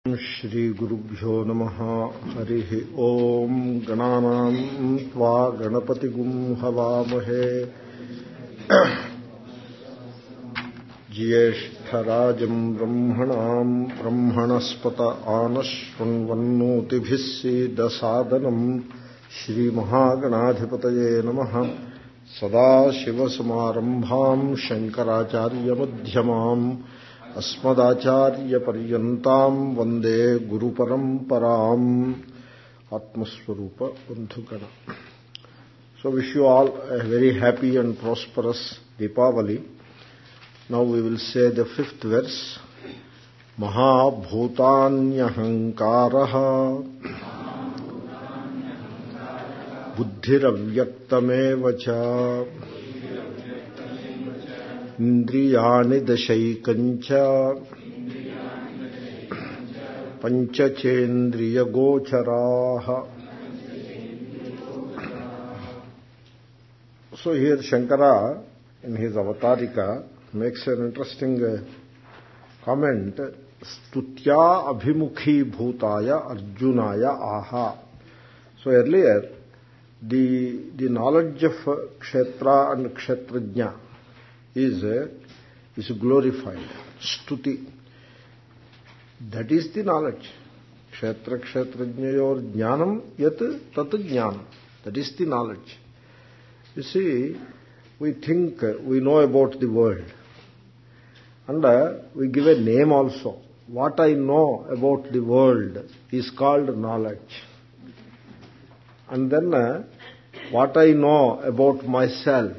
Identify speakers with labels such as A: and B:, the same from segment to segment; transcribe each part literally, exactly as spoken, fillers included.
A: Shri Gurubhyo Namaha Harihi Om Gananam Tva Ganapatigum Havamahe Jyeshtharajam Brahmanam Brahmanaspata Anashvanvannotibhis Sedasadanam Shri Mahaganadhipataye Namaha Sadashivasamarambham Shankaracharya Madhyamam Asmadacharya Paryantam Vande Guru Paramparam Atmaswarupa Bandhugana. So wish you all a very happy and prosperous Deepavali. Now we will say the fifth verse. Mahabhutanyahankaraha Buddhiravyaktamevacha Indriyani dashaikancha Panchachendriya gocharaha. So here Shankara in his Avatarika makes an interesting uh, comment. Stutya abhimukhi bhutaya arjunaya aha. So earlier the, the knowledge of Kshetra and Kshetrajna is, uh, is glorified. Stuti. That is the knowledge. Kshetra Kshetrajnayor jnanam yat tat jnanam. That is the knowledge. You see, we think uh, we know about the world. And uh, we give a name also. What I know about the world is called knowledge. And then uh, what I know about myself.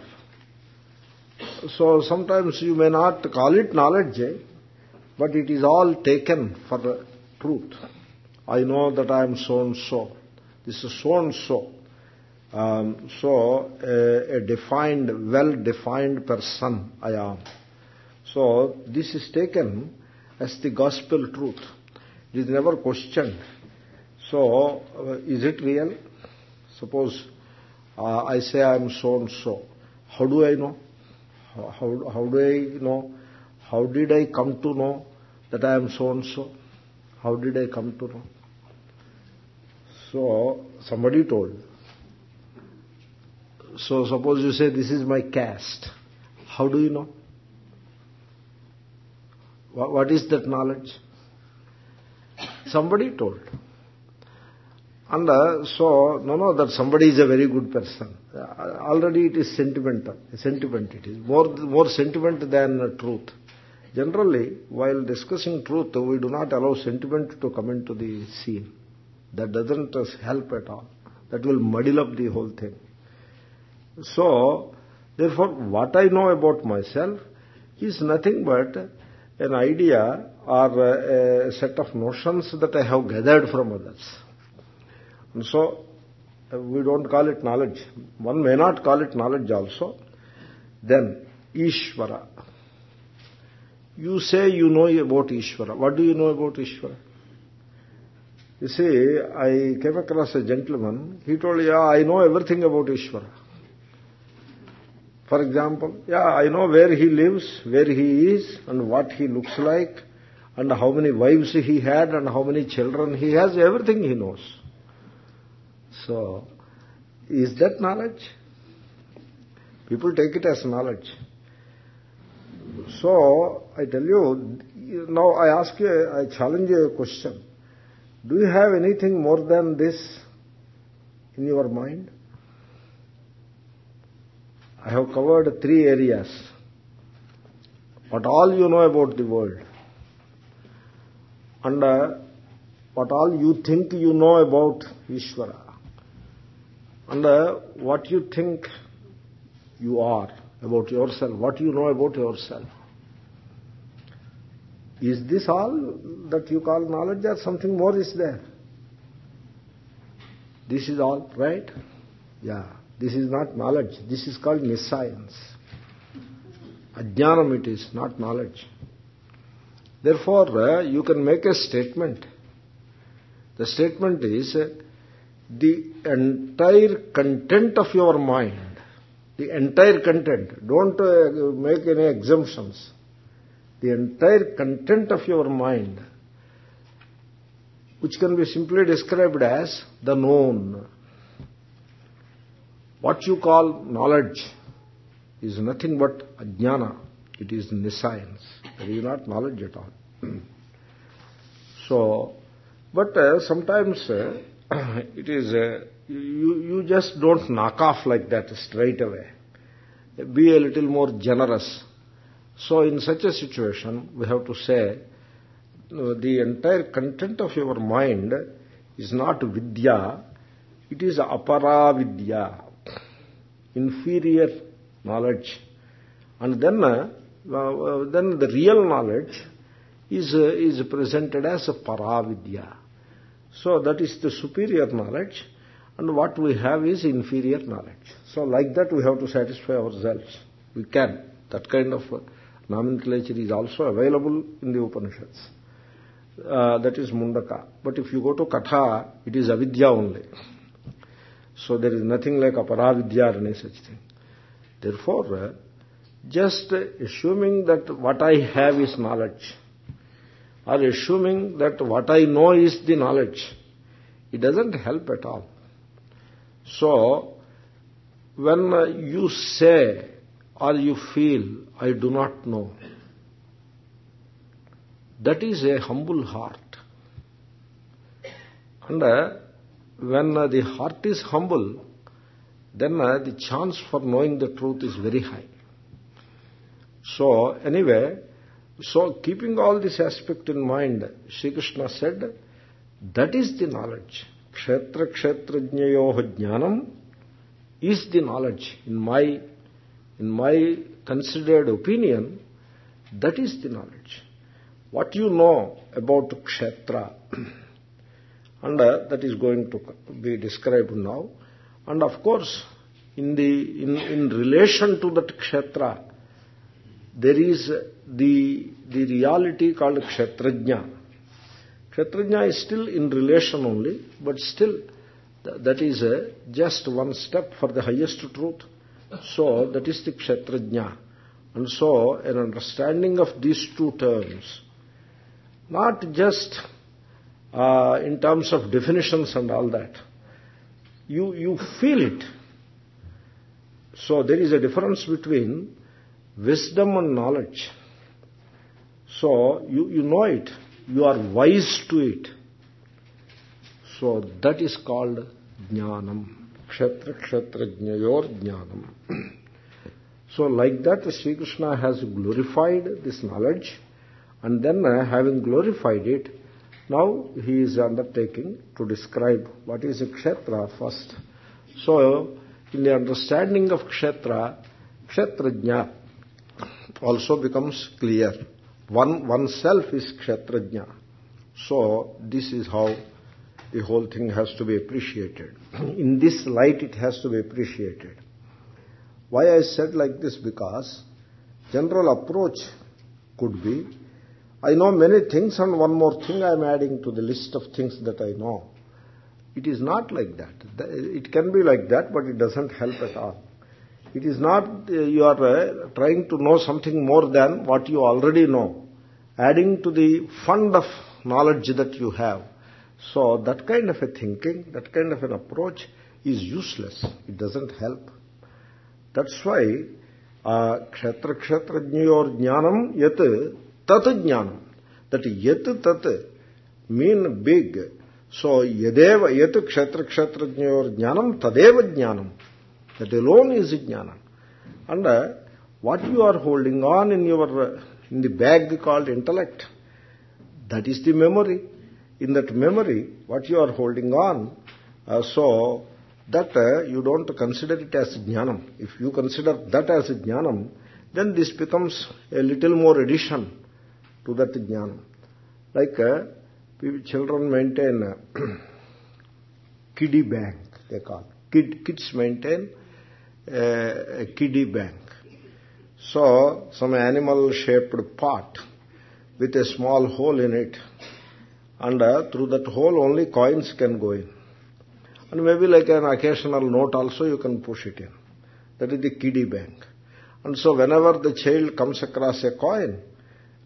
A: So sometimes you may not call it knowledge, eh? But it is all taken for the truth. I know that I am so and so. This is so and so. Um, so a, a defined, well-defined person I am. So this is taken as the gospel truth. It is never questioned. So uh, is it real? Suppose uh, I say I am so and so. How do I know? How, how, how do I know? How did I come to know that I am so and so? How did I come to know? So somebody told. So suppose you say, this is my caste. How do you know? What is that knowledge? Somebody told. And uh, so, no, no, that somebody is a very good person. Uh, already it is sentimental. Sentiment it is. More, more sentiment than uh, truth. Generally, while discussing truth, we do not allow sentiment to come into the scene. That doesn't uh, help at all. That will muddle up the whole thing. So, therefore, what I know about myself is nothing but an idea or a set of notions that I have gathered from others. And so, we don't call it knowledge. One may not call it knowledge also. Then, Ishvara. You say you know about Ishvara. What do you know about Ishvara? You see, I came across a gentleman. He told, yeah, I know everything about Ishvara. For example, yeah, I know where he lives, where he is, and what he looks like, and how many wives he had, and how many children he has. Everything he knows. So, is that knowledge? People take it as knowledge. So, I tell you, now I ask you, I challenge you a question. Do you have anything more than this in your mind? I have covered three areas. What all you know about the world. And uh, what all you think you know about Ishvara. And uh, what you think you are about yourself. What you know about yourself. Is this all that you call knowledge, or something more is there? This is all, right? Yeah. This is not knowledge. This is called nescience. Ajnanam it is, not knowledge. Therefore, uh, you can make a statement. The statement is, uh, the entire content of your mind, the entire content, don't uh, make any exemptions. The entire content of your mind which can be simply described as the known. What you call knowledge is nothing but ajnana. It is nescience. It is not knowledge at all. So, but uh, sometimes uh, it is, uh, you, you just don't knock off like that straight away. Be a little more generous. So in such a situation, we have to say, uh, the entire content of your mind is not vidya, it is apara vidya, inferior knowledge. And then, uh, uh, then the real knowledge is, uh, is presented as a paravidya. So that is the superior knowledge, and what we have is inferior knowledge. So like that we have to satisfy ourselves. We can. That kind of uh, nomenclature is also available in the Upanishads. Uh, that is Mundaka. But if you go to Katha, it is avidya only. So there is nothing like aparavidya or any such thing. Therefore, uh, just uh, assuming that what I have is knowledge, or assuming that what I know is the knowledge, it doesn't help at all. So, when uh, you say or you feel, I do not know, that is a humble heart. And uh, when uh, the heart is humble, then uh, the chance for knowing the truth is very high. So, anyway, so keeping all this aspect in mind, Sri Krishna said, that is the knowledge. Kshetra kshetrajnayoh jnanam is the knowledge. In my, in my considered opinion, that is the knowledge. What you know about kshetra, and uh, that is going to be described now. And of course, in, the, in, in relation to that kshetra, there is the, the reality called kshetrajna. Kshetrajna is still in relation only, but still th- that is uh, just one step for the highest truth. So that is the kshetrajna. And so an understanding of these two terms, not just uh, in terms of definitions and all that, you, you feel it. So there is a difference between wisdom and knowledge. So you, you know it, you are wise to it. So that is called jnanam. Kshetra kshetrajnayor jnanam. So like that, Sri Krishna has glorified this knowledge, and then uh, having glorified it, now he is undertaking to describe what is a kshetra first. So in the understanding of kshetra, kshetrajna also becomes clear. One oneself is kshetrajna. So this is how the whole thing has to be appreciated. In this light it has to be appreciated. Why I said like this? Because general approach could be, I know many things and one more thing I am adding to the list of things that I know. It is not like that. It can be like that, but it doesn't help at all. It is not uh, you are uh, trying to know something more than what you already know, adding to the fund of knowledge that you have. So that kind of a thinking, that kind of an approach is useless. It doesn't help. That's why kshetra kshetrajnayor jnanam yat tat jnanam. That yat tat mean big. So yadeva yat kshetra kshetrajnayor jnanam tadeva jnanam. That alone is jnana. And uh, what you are holding on in your uh, in the bag called intellect, that is the memory. In that memory, what you are holding on, uh, so that uh, you don't consider it as jnanam. If you consider that as jnanam, then this becomes a little more addition to that jnanam. Like uh, people, children maintain uh, kiddie bank, they call. Kid, kids maintain a, a kiddie bank. So, some animal-shaped pot with a small hole in it, and uh, through that hole only coins can go in. And maybe like an occasional note also you can push it in. That is the kiddie bank. And so whenever the child comes across a coin,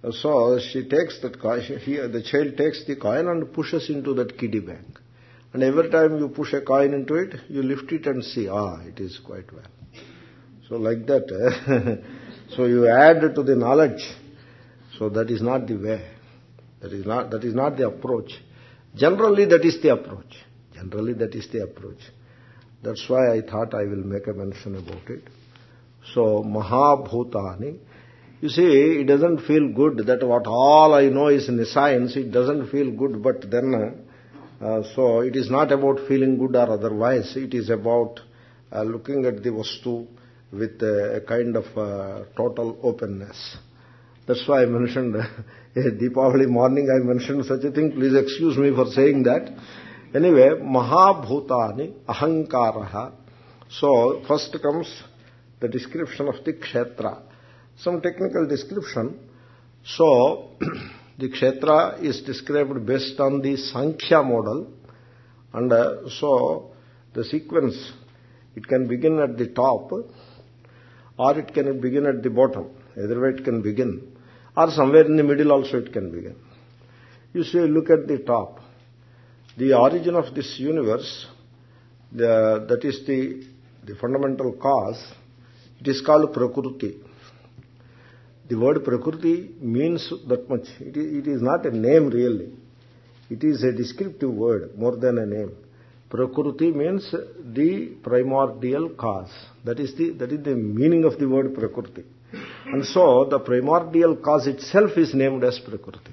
A: So she takes that coin, he, the child takes the coin and pushes into that kiddie bank. And every time you push a coin into it, you lift it and see, ah, it is quite well. So like that, eh? So you add to the knowledge. So that is not the way. That is not, that is not the approach. Generally that is the approach. Generally that is the approach. That's why I thought I will make a mention about it. So, Mahabhutani. You see, it doesn't feel good that what all I know is in the science, it doesn't feel good, but then, uh, so it is not about feeling good or otherwise, it is about uh, looking at the vastu with a, a kind of uh, total openness. That's why I mentioned, uh, Deepavali morning I mentioned such a thing, please excuse me for saying that. Anyway, Mahabhutani Ahankaraha. So, first comes the description of the kshetra. Some technical description. So, the kshetra is described based on the Sankhya model. And uh, so, the sequence, it can begin at the top or it can begin at the bottom. Either way it can begin. Or somewhere in the middle also it can begin. You see, look at the top. The origin of this universe, the, that is the, the fundamental cause, it is called Prakriti. The word Prakriti means that much. It is, it is not a name really. It is a descriptive word more than a name. Prakriti means the primordial cause. That is the, that is the meaning of the word Prakriti. And so the primordial cause itself is named as Prakriti.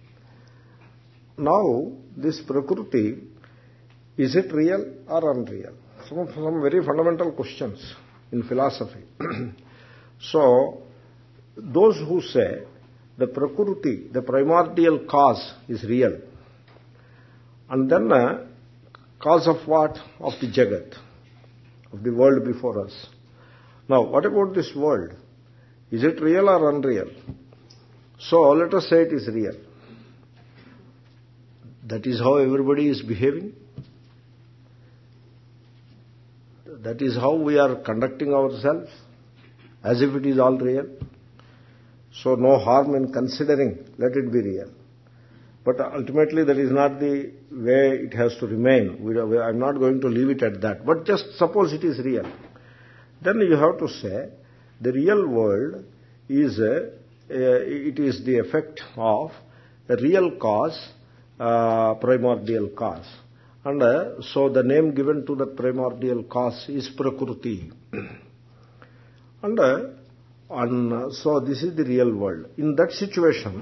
A: Now, this Prakriti, is it real or unreal? Some, some very fundamental questions in philosophy. So, those who say the Prakriti, the primordial cause is real, and then uh, cause of what? Of the Jagat, of the world before us. Now, what about this world? Is it real or unreal? So, let us say it is real. That is how everybody is behaving. That is how we are conducting ourselves, as if it is all real. So no harm in considering, let it be real. But ultimately that is not the way it has to remain. We, I am not going to leave it at that. But just suppose it is real. Then you have to say, the real world is, a, a, it is the effect of a real cause, uh, primordial cause. And uh, so the name given to the primordial cause is Prakriti. and uh, and uh, so this is the real world. In that situation,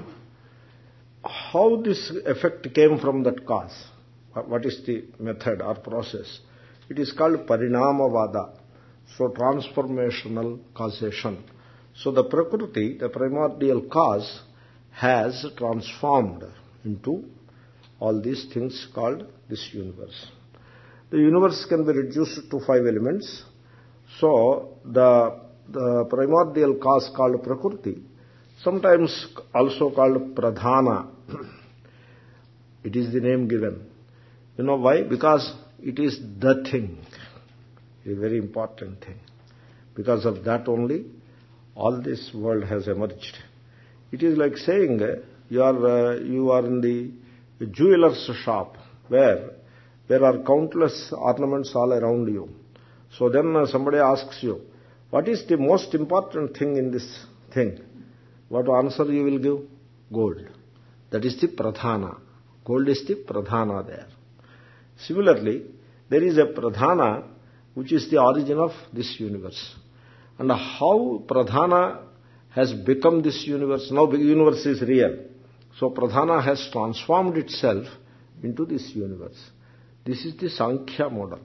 A: how this effect came from that cause? What is the method or process? It is called Parinamavada. So transformational causation. So the Prakriti, the primordial cause, has transformed into all these things called this universe. The universe can be reduced to five elements. So the, the primordial cause called Prakriti, sometimes also called Pradhana. It is the name given. You know why? Because it is the thing, a very important thing. Because of that only, all this world has emerged. It is like saying uh, you are uh, you are in the jeweler's shop where there are countless ornaments all around you. So then uh, somebody asks you, what is the most important thing in this thing? What answer you will give? Gold. That is the pradhana. Gold is the pradhana there. Similarly, there is a pradhana which is the origin of this universe. And how pradhana has become this universe? Now the universe is real. So pradhana has transformed itself into this universe. This is the Sankhya model.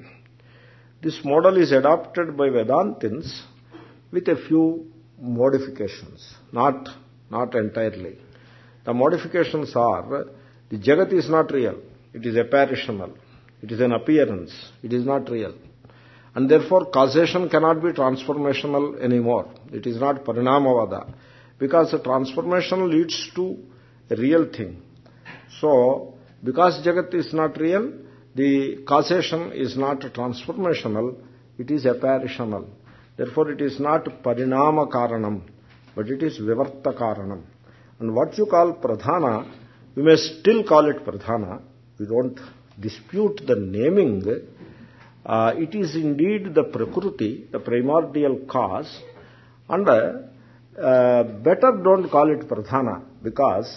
A: This model is adopted by Vedantins with a few modifications, not, not entirely. The modifications are, the Jagat is not real, it is apparitional, it is an appearance, it is not real. And therefore causation cannot be transformational anymore. It is not Parinamavada. Because the transformation leads to a real thing. So, because Jagat is not real, the causation is not transformational, it is apparitional. Therefore it is not Parinama Karanam, but it is Vivarta Karanam. And what you call pradhana, you may still call it pradhana. We don't dispute the naming. Uh, it is indeed the prakriti, the primordial cause. And uh, better don't call it pradhana, because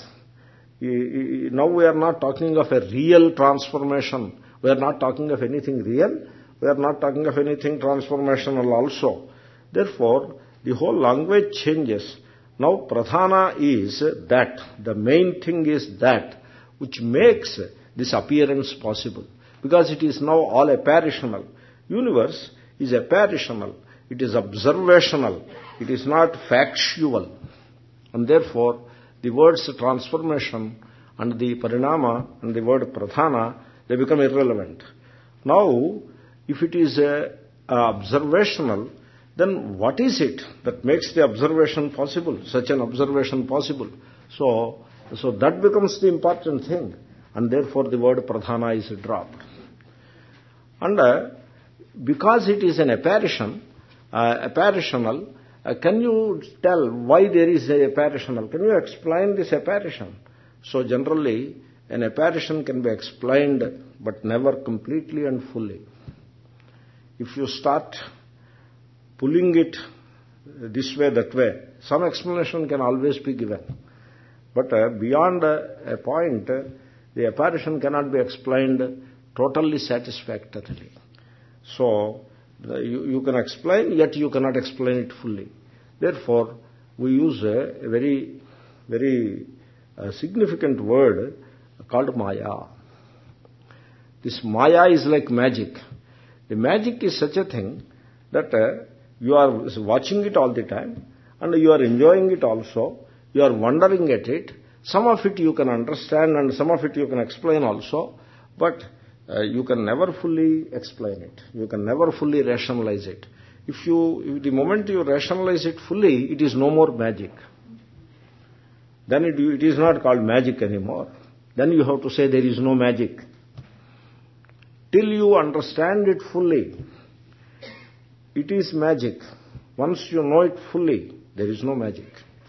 A: now we are not talking of a real transformation. We are not talking of anything real. We are not talking of anything transformational also. Therefore, the whole language changes. Now, pradhana is that. The main thing is that which makes this appearance possible. Because it is now all apparitional. Universe is apparitional. It is observational. It is not factual. And therefore, the words transformation and the parinama and the word pradhana, they become irrelevant. Now, if it is uh, uh, observational, then what is it that makes the observation possible, such an observation possible? So, so that becomes the important thing, and therefore the word pradhana is dropped. And uh, because it is an apparition, uh, apparitional, uh, can you tell why there is a apparitional? Can you explain this apparition? So generally, an apparition can be explained, but never completely and fully. If you start pulling it this way, that way, some explanation can always be given. But uh, beyond uh, a point, uh, the apparition cannot be explained totally satisfactorily. So, the, you, you can explain, yet you cannot explain it fully. Therefore, we use a, a very, very uh, significant word called maya. This maya is like magic. The magic is such a thing that uh, you are watching it all the time, and you are enjoying it also. You are wondering at it. Some of it you can understand, and some of it you can explain also, but uh, you can never fully explain it. You can never fully rationalize it. If you, if the moment you rationalize it fully, it is no more magic. Then it, it is not called magic anymore. Then you have to say there is no magic. Till you understand it fully, it is magic. Once you know it fully, there is no magic.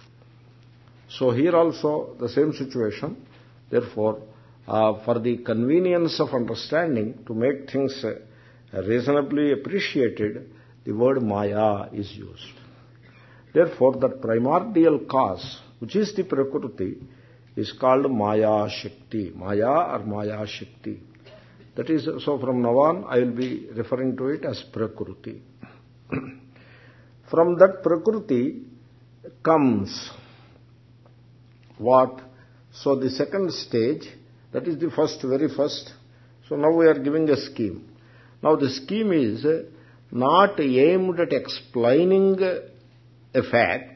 A: So here also the same situation. Therefore, uh, for the convenience of understanding, to make things uh, reasonably appreciated, the word maya is used. Therefore, that primordial cause, which is the prakriti, is called maya shakti. Maya or maya shakti. That is, so from now on, I will be referring to it as prakriti. From that prakriti comes what? So the second stage, that is the first, very first. So now we are giving a scheme. Now the scheme is not aimed at explaining a fact,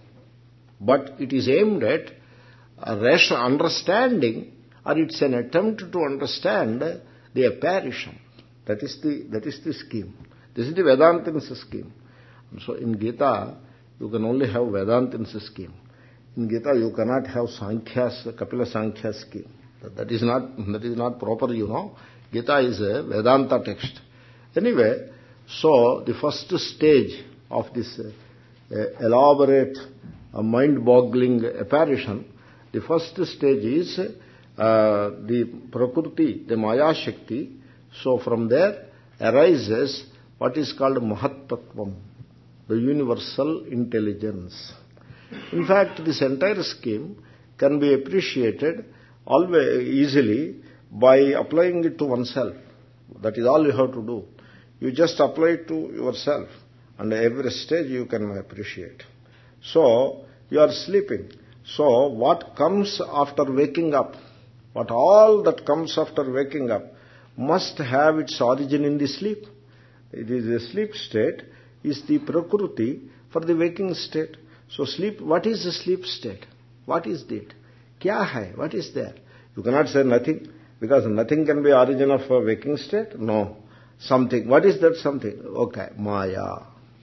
A: but it is aimed at a rational understanding, or it's an attempt to understand the apparition. That is the, that is the scheme. This is the Vedantin's scheme. So in Gita, you can only have Vedantin's scheme. In Gita, you cannot have Sankhya's, Kapila Sankhya's scheme. That, that is not, that is not proper, you know. Gita is a Vedanta text. Anyway, so the first stage of this uh, uh, elaborate, uh, mind-boggling apparition, the first stage is uh, the Prakriti, the Maya Shakti. So from there arises what is called Mahat-tattvam, the universal intelligence. In fact, this entire scheme can be appreciated always easily by applying it to oneself. That is all you have to do. You just apply it to yourself, and every stage you can appreciate. So, you are sleeping. So, what comes after waking up, what all that comes after waking up, must have its origin in the sleep. It is the sleep state, is the prakriti for the waking state. So sleep, what is the sleep state? What is it? Kya hai? What is there? You cannot say nothing, because nothing can be origin of a waking state. No. Something. What is that something? Okay, maya.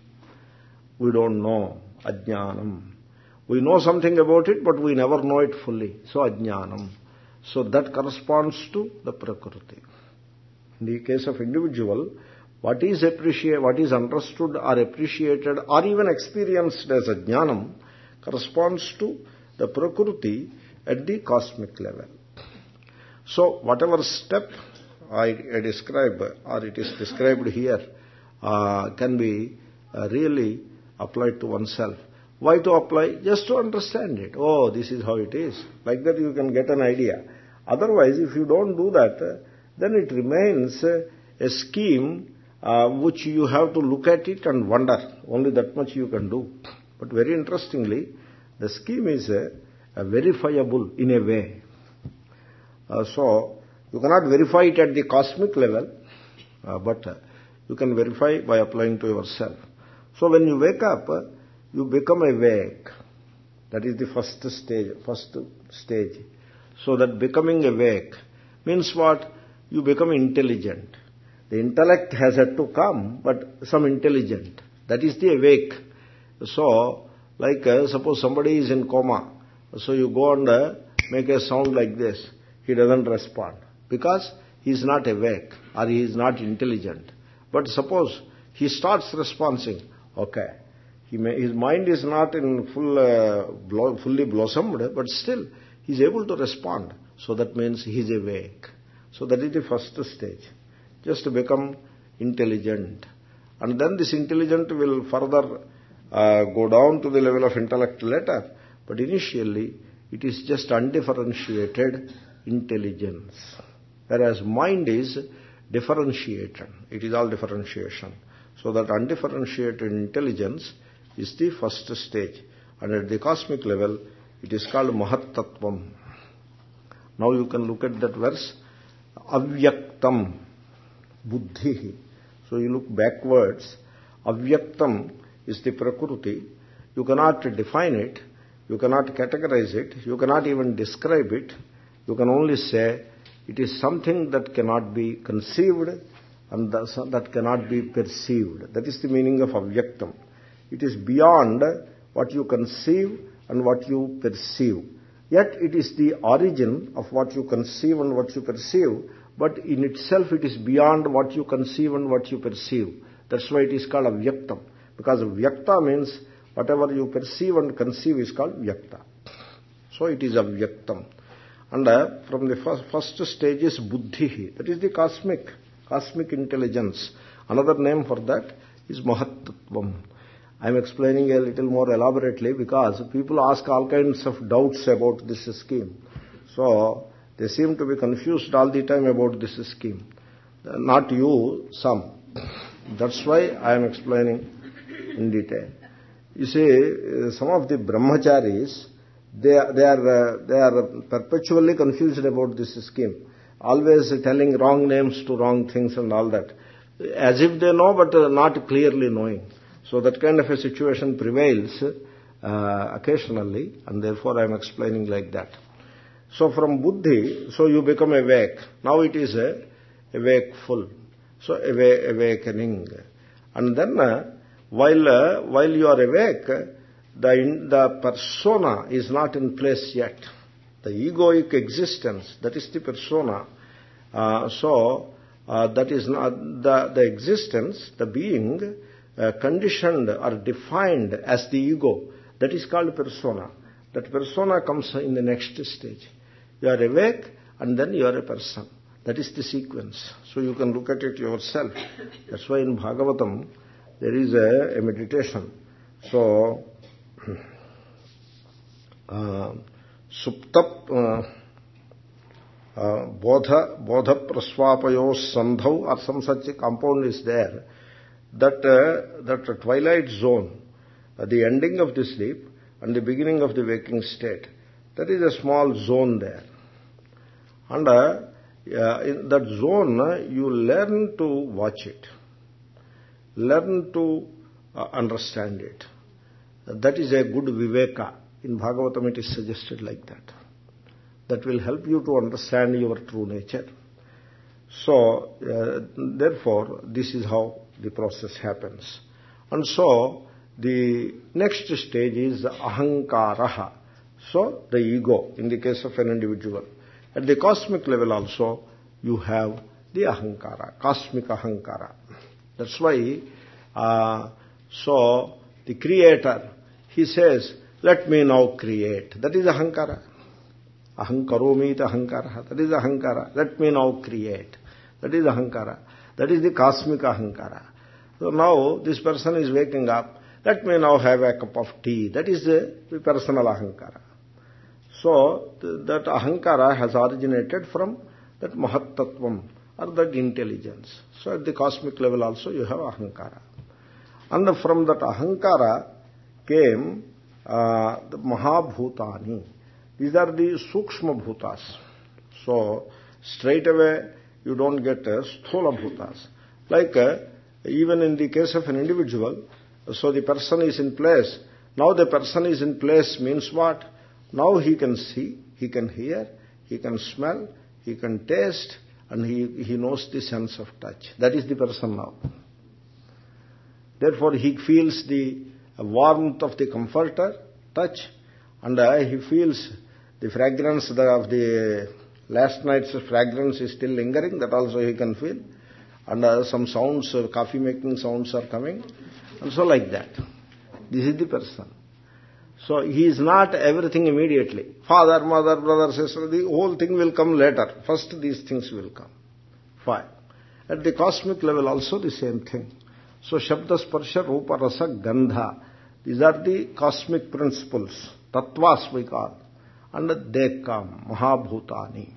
A: We don't know. Ajnanam. We know something about it, but we never know it fully. So ajnanam. So that corresponds to the prakriti. In the case of individual, what is appreciated, what is understood or appreciated or even experienced as ajnanam corresponds to the Prakriti at the cosmic level. So whatever step I, I describe, or it is described here, uh, can be uh, really applied to oneself. Why to apply? Just to understand it. Oh, this is how it is. Like that you can get an idea. Otherwise, if you don't do that, uh, then it remains uh, a scheme uh, which you have to look at it and wonder. Only that much you can do. But very interestingly, the scheme is uh, uh, verifiable in a way. Uh, so, you cannot verify it at the cosmic level, uh, but uh, you can verify by applying to yourself. So, when you wake up, uh, you become awake. That is the first stage. First stage. So, that becoming awake means what? You become intelligent. The intellect has had to come, but some intelligent. That is the awake. So, like uh, suppose somebody is in coma. So, you go and uh, make a sound like this. He doesn't respond because he is not awake or he is not intelligent. But suppose he starts responding, okay, he may, his mind is not in full, uh, blo- fully blossomed, but still he is able to respond. So that means he is awake. So that is the first stage, just to become intelligent. And then this intelligent will further uh, go down to the level of intellect later. But initially, it is just undifferentiated intelligence. Whereas mind is differentiated. It is all differentiation. So that undifferentiated intelligence is the first stage. And at the cosmic level, it is called Mahattattvam. Now you can look at that verse. Avyaktam buddhi. So you look backwards. Avyaktam is the Prakriti. You cannot define it. You cannot categorize it. You cannot even describe it. You can only say it is something that cannot be conceived and that cannot be perceived. That is the meaning of avyaktam. It is beyond what you conceive and what you perceive. Yet it is the origin of what you conceive and what you perceive, but in itself it is beyond what you conceive and what you perceive. That's why it is called avyaktam. Because vyakta means whatever you perceive and conceive is called vyakta. So it is avyaktam. And uh, from the first, first stage is buddhi. That is the cosmic, cosmic intelligence. Another name for that is Mahattattvam. I am explaining a little more elaborately because people ask all kinds of doubts about this scheme. So they seem to be confused all the time about this scheme. Uh, not you, some. That's why I am explaining in detail. You see, uh, some of the brahmacharis, They are, they are, uh, they are perpetually confused about this scheme. Always telling wrong names to wrong things and all that. As if they know, but uh, not clearly knowing. So that kind of a situation prevails uh, occasionally, and therefore I am explaining like that. So from buddhi, so you become awake. Now it is a awakeful. So awa- awakening. And then uh, while, uh, while you are awake, The, in, the persona is not in place yet. The egoic existence, that is the persona. Uh, so, uh, that is not the, the existence, the being uh, conditioned or defined as the ego. That is called persona. That persona comes in the next stage. You are awake and then you are a person. That is the sequence. So you can look at it yourself. That's why in Bhagavatam there is a, a meditation. So, Uh, suptap uh, uh, bodha bodha praswapayos sandhau or some such a compound is there. That uh, that twilight zone, uh, the ending of the sleep and the beginning of the waking state, that is a small zone there. And uh, uh, in that zone, uh, you learn to watch it, learn to uh, understand it. That is a good viveka. In Bhagavatam it is suggested like that. That will help you to understand your true nature. So, uh, therefore, this is how the process happens. And so, the next stage is ahankaraha. So, the ego, in the case of an individual. At the cosmic level also, you have the ahankara, cosmic ahankara. That's why, uh, so, the Creator, he says, let me now create. That is ahankara. Aham karomi iti ahankara. That is ahankara. Let me now create. That is ahankara. That is the cosmic ahankara. So now this person is waking up. Let me now have a cup of tea. That is the personal ahankara. So that ahankara has originated from that mahattattvam or that intelligence. So at the cosmic level also you have ahankara. And from that ahankara came uh, the mahabhutani. These are the sukshma bhutas. So straight away you don't get uh, sthula bhutas. Like uh, even in the case of an individual, so the person is in place. Now the person is in place means what? Now he can see, he can hear, he can smell, he can taste, and he, he knows the sense of touch. That is the person now. Therefore he feels the warmth of the comforter, touch, and uh, he feels the fragrance of the last night's fragrance is still lingering, that also he can feel. And uh, some sounds, uh, coffee making sounds are coming, and so like that. This is the person. So he is not everything immediately. Father, mother, brother, sister, the whole thing will come later. First these things will come. Fine. At the cosmic level also the same thing. So Shabda, Sparsha, Rupa, Rasa, Gandha. These are the cosmic principles. Tattvas we call. And they come. Mahabhutani.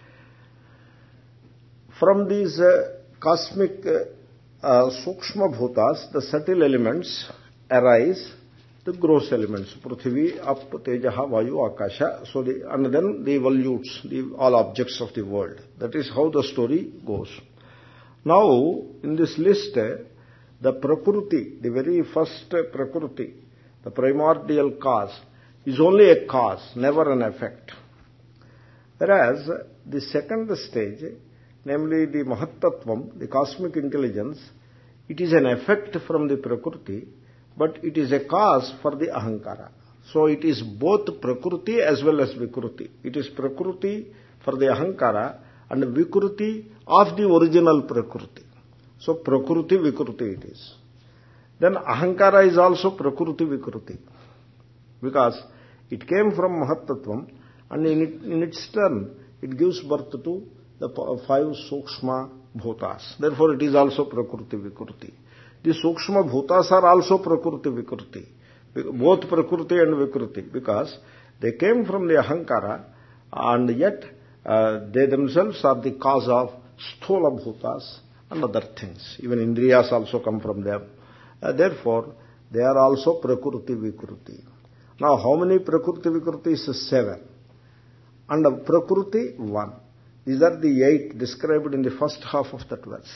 A: From these uh, cosmic uh, uh, sukshma bhutas, the subtle elements arise, the gross elements, Prithvi, Up, Tejaha, Vayu, Akasha, so the, and then the volutes, the, all objects of the world. That is how the story goes. Now, in this list, the Prakriti, the very first Prakriti, the primordial cause, is only a cause, never an effect. Whereas, the second stage, namely the Mahattattvam, the cosmic intelligence, it is an effect from the Prakriti, but it is a cause for the ahankara. So it is both Prakriti as well as Vikruti. It is Prakriti for the ahankara and Vikruti of the original Prakriti. So Prakriti Vikruti it is. Then ahankara is also Prakriti Vikruti, because it came from Mahattattvam, and in, it, in its turn it gives birth to the five sukshma bhutas. Therefore it is also Prakriti Vikruti. The sukshma bhutas are also Prakriti Vikruti, both Prakriti and Vikruti, because they came from the ahankara, and yet uh, they themselves are the cause of sthula bhutas and other things. Even indriyas also come from them. Uh, therefore, they are also Prakriti Vikruti. Now, how many Prakriti Vikrutis? Seven. And Prakriti, one. These are the eight described in the first half of that verse.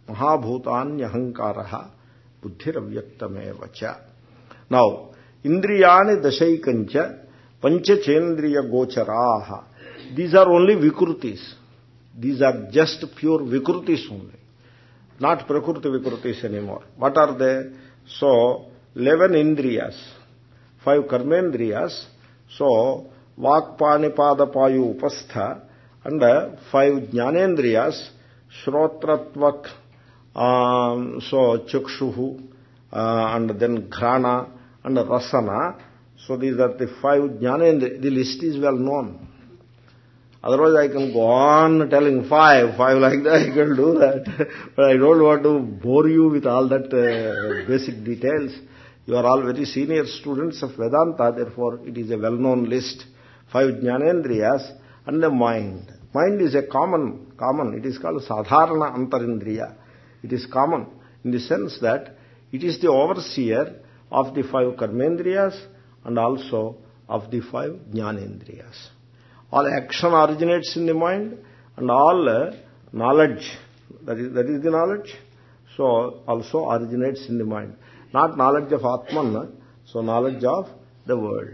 A: Mahabhutanya buddhiravyaktamevacha. Now, indriyani dashaikancha panchachendriya gocharaha. These are only Vikrutis. These are just pure Vikrutis only. Not Prakriti Vikrutis anymore. What are they? So, eleven indriyas, five karmendriyas, so, vakpanipada payu upastha, and five jnanendriyas, shrotratvak, um, so chakshuhu, uh, and then ghrana, and rasana. So these are the five jnanendriyas. The list is well known. Otherwise I can go on telling five, five like that, I can do that. But I don't want to bore you with all that uh, basic details. You are all very senior students of Vedanta, therefore it is a well-known list. Five jnanendriyas and the mind. Mind is a common, common, it is called sadharana antarindriya. It is common in the sense that it is the overseer of the five karmendriyas and also of the five jnanendriyas. All action originates in the mind, and all uh, knowledge, that is, that is the knowledge, so also originates in the mind. Not knowledge of Atman, so knowledge of the world.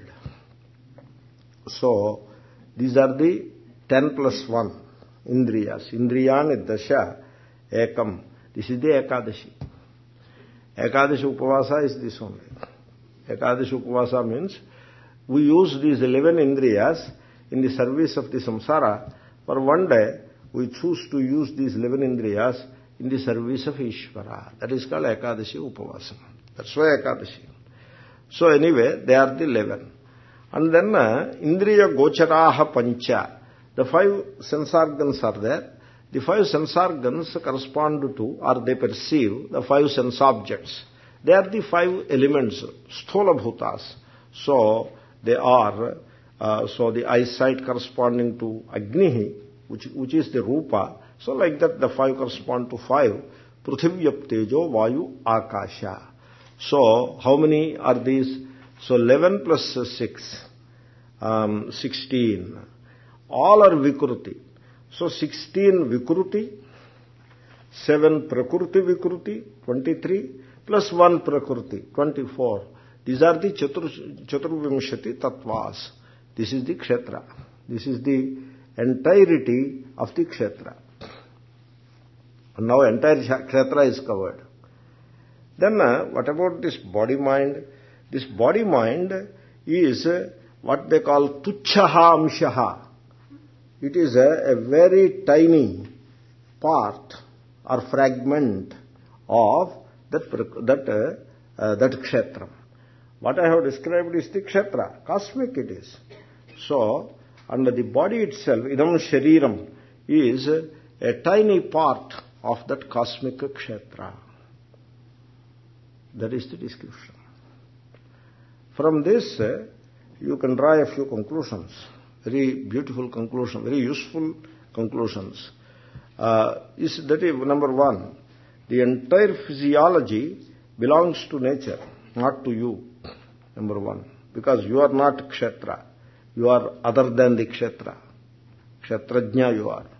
A: So, these are the ten plus one, indriyas. Indriyani dasha ekam. This is the Ekadashi. Ekadashi Upavasa is this only. Ekadashi Upavasa means we use these eleven indriyas in the service of the samsara. For one day, we choose to use these eleven indriyas in the service of Ishvara. That is called Ekadashi Upavasa. That's why Ekadashi. So anyway, they are the eleven. And then uh, Indriya Gocharaha Pancha. The five sense organs are there. The five sense organs correspond to, or they perceive, the five sense objects. They are the five elements, Sthola Bhutas. So, they are, uh, so the eyesight corresponding to Agni, which, which is the Rupa. So, like that, the five correspond to five. Pruthivyap Tejo Vayu Akasha. So, how many are these? So, eleven plus six, um, sixteen. All are Vikruti. So, sixteen Vikruti, seven Prakriti Vikruti, twenty-three, plus one Prakriti, twenty-four. These are the Chatur, Chaturvimshati Tattvas. This is the Kshetra. This is the entirety of the Kshetra. And now entire Kshetra is covered. Then uh, what about this body-mind? This body-mind is uh, what they call Tuchchaha Amshaha. It is a, a very tiny part or fragment of that, that, uh, uh, that Kshetra. What I have described is the Kshetra. Cosmic it is. So, and the body itself, Idam Shariram, is a, a tiny part of that cosmic Kshetra. That is the description. From this, uh, you can draw a few conclusions. Very beautiful conclusion, very useful conclusions. Uh, is that is number one, the entire physiology belongs to nature, not to you, number one. Because you are not Kshetra. You are other than the Kshetra. Kshetrajna you are.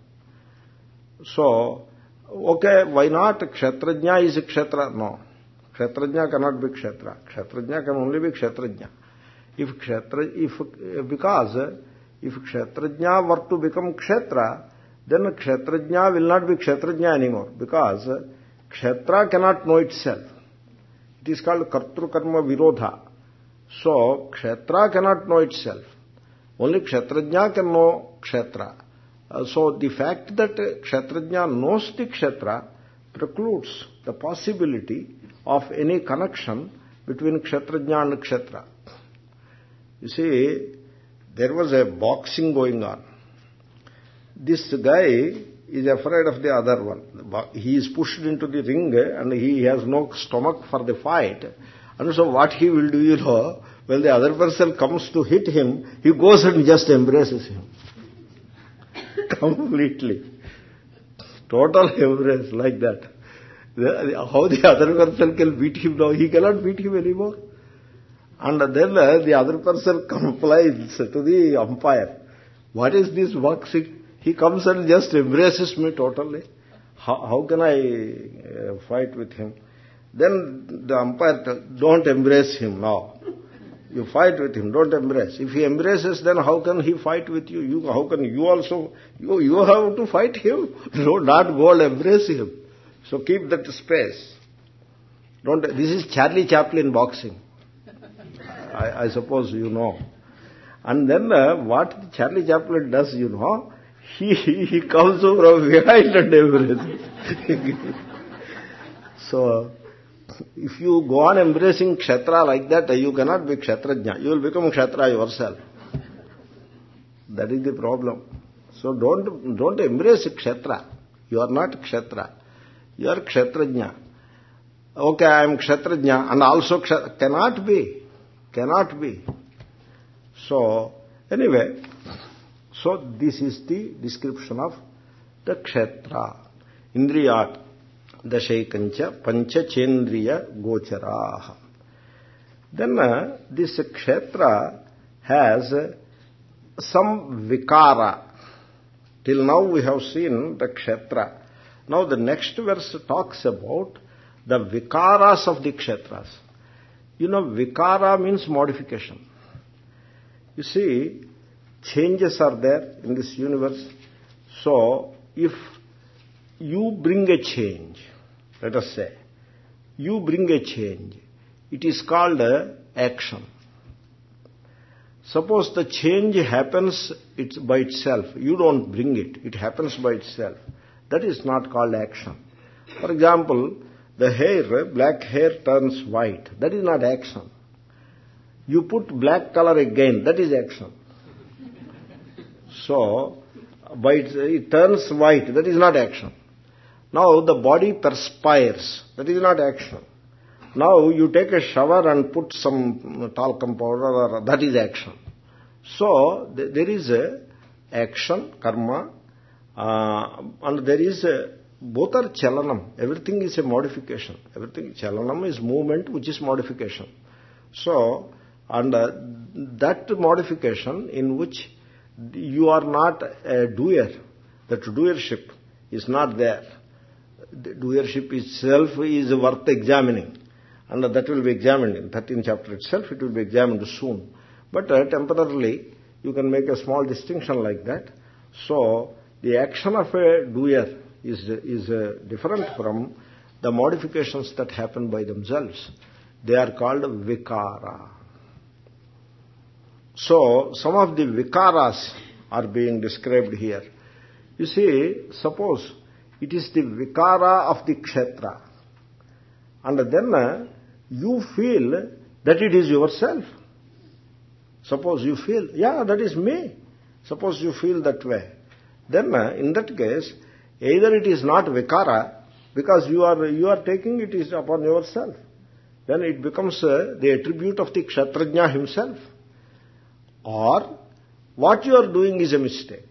A: So, okay, why not? Kshetrajna is Kshetra? No. Kshetrajna cannot be Kshetra. Kshetrajna can only be Kshetrajna. If Kshetra, if, because if Kshetrajna were to become Kshetra, then Kshetrajna will not be Kshetrajna anymore, because Kshetra cannot know itself. It is called Kartru Karma Virodha. So, Kshetra cannot know itself. Only Kshetrajna can know Kshetra. Uh, so, the fact that Kshetrajna knows the Kshetra precludes the possibility of any connection between Kshetrajna and Kshetra. You see, there was a boxing going on. This guy is afraid of the other one. He is pushed into the ring and he has no stomach for the fight. And so what he will do, you know, when the other person comes to hit him, he goes and just embraces him. Completely. Total embrace, like that. How the other person can beat him now? He cannot beat him anymore. And then uh, the other person complains to the umpire. What is this boxing? He comes and just embraces me totally. How, how can I uh, fight with him? Then the umpire tells, don't embrace him now. You fight with him, don't embrace. If he embraces, then how can he fight with you? You how can you also, you, you have to fight him. No, not go and embrace him. So keep that space. Don't. This is Charlie Chaplin boxing. I, I suppose you know. And then uh, what Charlie Chaplin does, you know, he, he comes from behind and embraces. So, if you go on embracing Kshetra like that, you cannot be Kshetrajna. You will become Kshetra yourself. That is the problem. So don't, don't embrace Kshetra. You are not Kshetra. You are Kshetrajna. Okay, I am Kshetrajna and also Kshetra. Cannot be. Cannot be. So, anyway, so this is the description of the Kshetra. Indriyat Dashaikancha Pancha Chendriya Gocharaha. Then uh, this Kshetra has uh, some Vikara. Till now we have seen the Kshetra. Now the next verse talks about the Vikaras of the Kshetras. You know, Vikara means modification. You see, changes are there in this universe. So, if you bring a change, let us say, you bring a change, it is called a action. Suppose the change happens it's by itself. You don't bring it. It happens by itself. That is not called action. For example, the hair, black hair turns white. That is not action. You put black color again, that is action. So, by it, it turns white, that is not action. Now the body perspires, that is not action. Now you take a shower and put some talcum powder, or that is action. So th- there is a action, karma, uh, and there is a, both are chalanam. Everything is a modification. Everything, chalanam is movement, which is modification. So, and uh, that modification in which you are not a doer, that doership is not there. The doership itself is worth examining, and that will be examined in thirteenth chapter itself. It will be examined soon. But uh, temporarily, you can make a small distinction like that. So, the action of a doer is, is uh, different from the modifications that happen by themselves. They are called vikara. So, some of the vikaras are being described here. You see, suppose it is the vikara of the kshetra, and then uh, you feel that it is yourself. Suppose you feel, yeah, that is me. Suppose you feel that way. Then uh, in that case, either it is not vikara, because you are you are taking it is upon yourself. Then it becomes uh, the attribute of the kshatrajna himself. Or what you are doing is a mistake.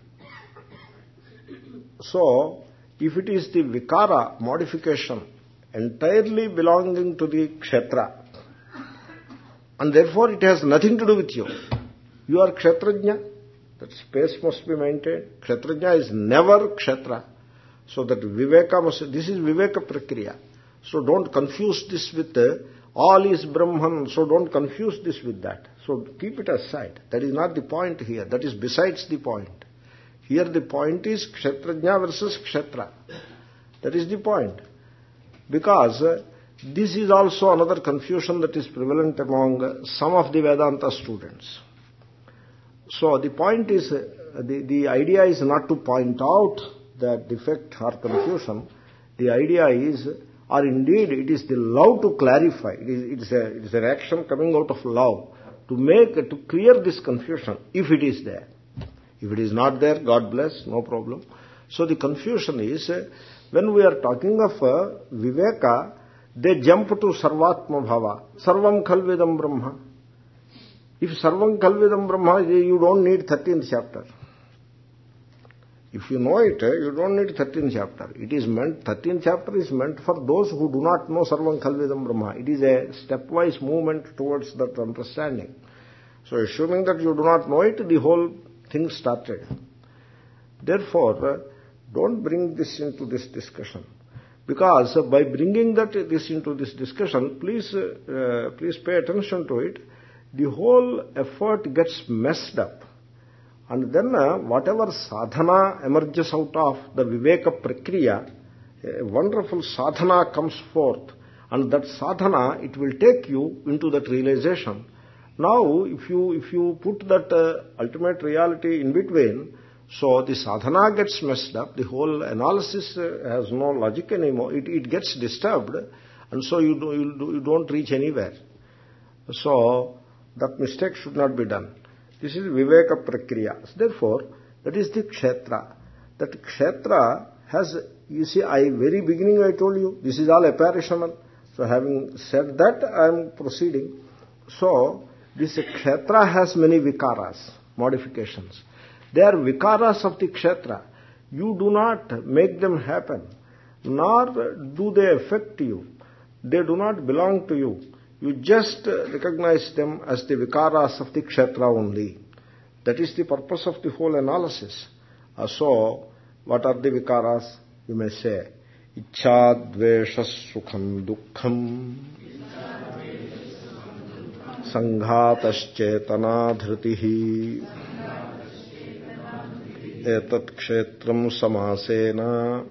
A: So, if it is the vikara, modification, entirely belonging to the kshetra, and therefore it has nothing to do with you. You are kshetrajna, that space must be maintained. Kshetrajna is never kshetra. So that viveka must, this is viveka prakriya. So don't confuse this with uh, all is Brahman, so don't confuse this with that. So keep it aside. That is not the point here. That is besides the point. Here the point is kshetrajna versus kshetra. That is the point. Because uh, this is also another confusion that is prevalent among uh, some of the Vedanta students. So the point is, uh, the, the idea is not to point out that defect or confusion. The idea is, or indeed it is the love to clarify. It is, it is, a, it is an action coming out of love to make, to clear this confusion, if it is there. If it is not there, God bless, no problem. So the confusion is, uh, when we are talking of uh, viveka, they jump to sarvatma bhava. Sarvam khalvidam brahma. If sarvam khalvidam brahma, you don't need thirteenth chapter. If you know it, you don't need thirteenth chapter. It is meant, thirteenth chapter is meant for those who do not know sarvam khalvidam brahma. It is a stepwise movement towards that understanding. So assuming that you do not know it, the whole thing started. Therefore, don't bring this into this discussion. Because by bringing that this into this discussion, please, uh, please pay attention to it. The whole effort gets messed up. And then uh, whatever sadhana emerges out of the viveka prakriya, a wonderful sadhana comes forth. And that sadhana, it will take you into that realization. Now, if you, if you put that uh, ultimate reality in between, so the sadhana gets messed up, the whole analysis uh, has no logic anymore, it, it gets disturbed, and so you, do, you, do, you don't reach anywhere. So, that mistake should not be done. This is viveka prakriya. Therefore, that is the kshetra. That kshetra has, you see, I very beginning I told you, this is all apparitional. So having said that, I am proceeding. So, this kshetra has many vikaras, modifications. They are vikaras of the kshetra. You do not make them happen, nor do they affect you. They do not belong to you. You just recognize them as the vikaras of the kshetra only. That is the purpose of the whole analysis. Uh, so, what are the vikaras? You may say, Ichcha, Dvesha, Sukham, Dukkham, Sanghataschetana, Dhritihi, Etat kshetram samasena,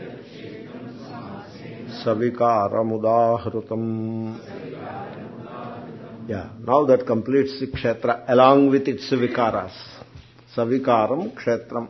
A: Savikaram udahrutam. Yeah, now that completes the kshetra along with its vikaras. Savikaram kshetram.